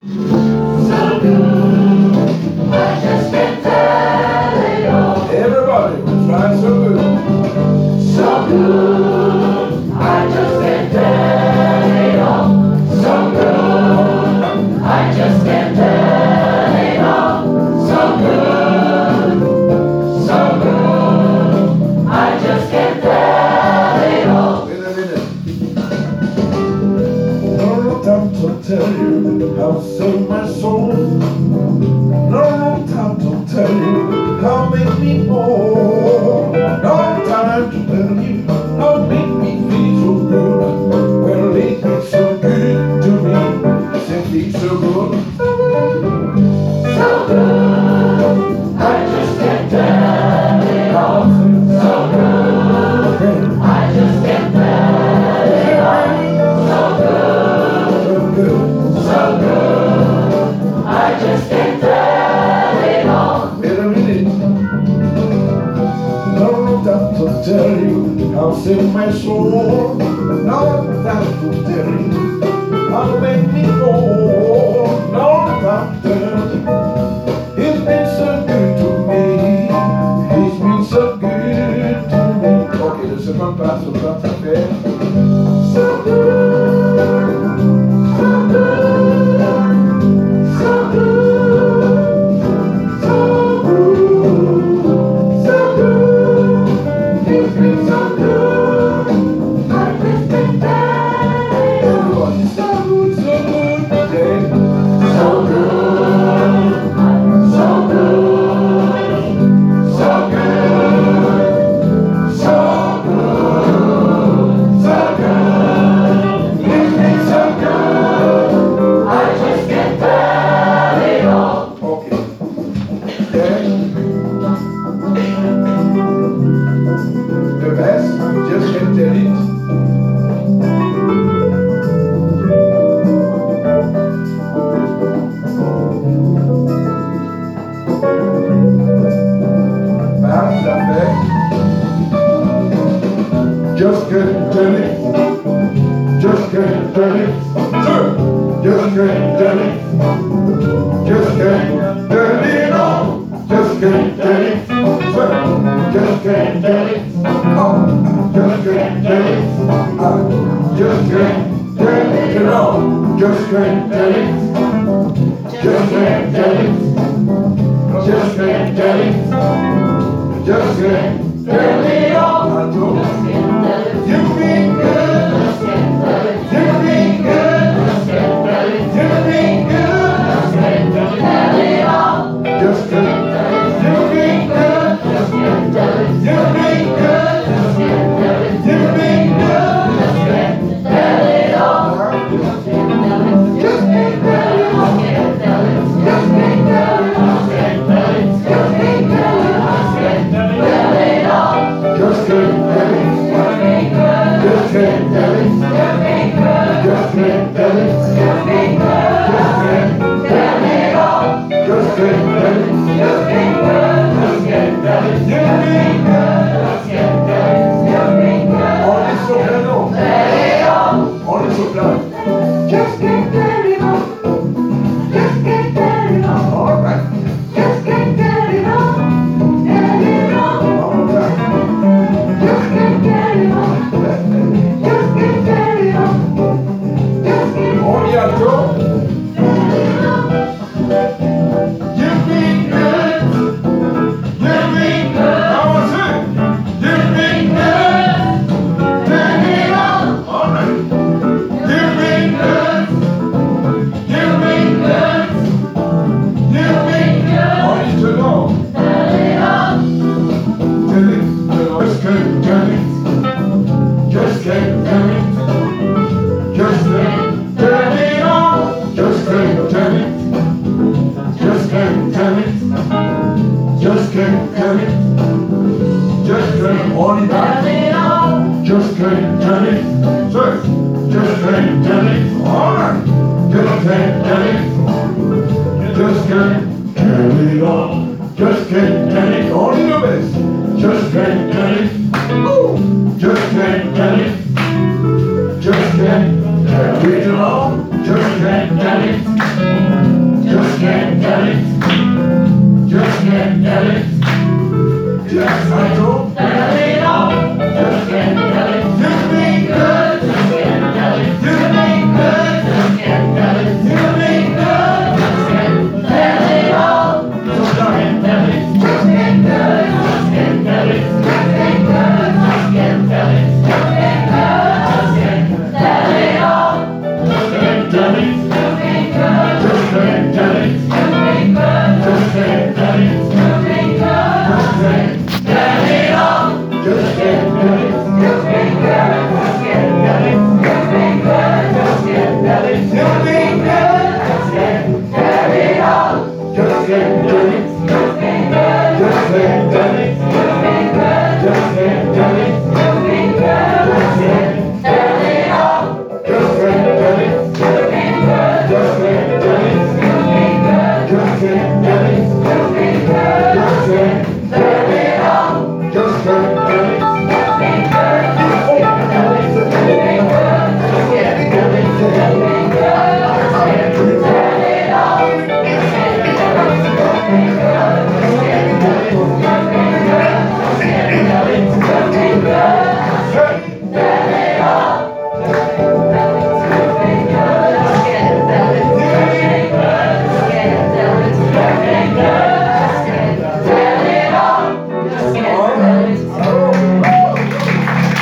So good, I just can't tell it all. Everybody, we're trying so good. So good, I just can't tell it all. So good, I just can't tell it all. So good, so good, I just can't tell it all. Wait a minute. No time to tell you how saved my soul. No time to tell you how make me whole. No time to tell you how make me feel so good. Well, it been so good to me, simply so good. So good, I just can't tell it all. So good, I just can't tell it all. So good, So good. so good, I just can't tell it all. Wait a minute. No time to tell you how saved my soul. No time to tell you how make me whole. No time to tell you it's been so good to me. It's been so good to me. Ok, le second part, ça fait. So good, so good, so good, so good, so good. It's been so good, I just can't tell it all. Everybody, so good, okay. So good, so good, so good, so good, so good. It's been so good, I just can't tell it all. Okay. Okay. The best, just can't tell it. Bad, that fait. Just can't tell it. Just can't tell it. Sir. Just can't tell it. Just can't tell it all. Just can't tell it. Sir. Just can't tell it. Oh. Just can't tell it. Just can't tell it all. Just can't tell it. Just can't tell it. Just can't tell it. Just can't tell it all. I told you. You've been good. You've been good. You've been good. Tell it all. Just can't. You've been good. You've been good. You've been good. Tell it all. Just Just can't tell it all. Just can't tell it all. Just can't tell it all. Tell it all. can't tell it. Just ain't good. Just can't tell it. Just ain't good. Just can't tell it. Just ain't good. Tell it all. Just can't tell it. Just ain't good. Just can't tell it. You've been good. Just can't tell it. Just ain't good. On est soprano. Tell it all. On est soprano. Just can't tell it all. Just can't tell it all. All right. Just can't tell it all. Tell it all. One more time. Just can't tell it all. Just can't tell it all. Just can't On y a go. tell it all. You've been good. You've been good. How was it? You've been good. Tell it all. All right. You've been good. You've been good. You've been good. On y to know. Tell it all. Tell it. Just can't tell it. Just can't tell it. Just can't tell it all. Just can't tell it. Just can't tell it. Just can't tell it. Just can't on it Tell back. it all. Just can't tell it. Sir. Just can't tell it. All right. Just can't tell it. Just can't tell it all. Just can't tell it. Only the best. Just can't tell it. Ooh. Just can't tell it. Just can't tell it all. Just can't tell it. Just can't get it. Yes, I do. Tell it all. Just can't tell it. You be good. Just can't tell it. You be good. Just can't tell it. You be good. Just can't tell it all. So darling, Tell it. Just can't tell it. Just can't tell it. Just can't tell it. Just can't tell it all. just can't tell it. You be good. Just can't tell it. You be good. Just can't tell it. You be good. Just can't. Tell it all. Just can't tell it. You be good. Just can't tell it. You be good. Just can't tell it. You be good. Just can't tell it all. Just can't tell it. You be good. Just can't tell it. You be good. Just can't tell it. You be good. Just can't tell it all. Just can't tell it. You be good. Just can't tell it. You be good. Just can't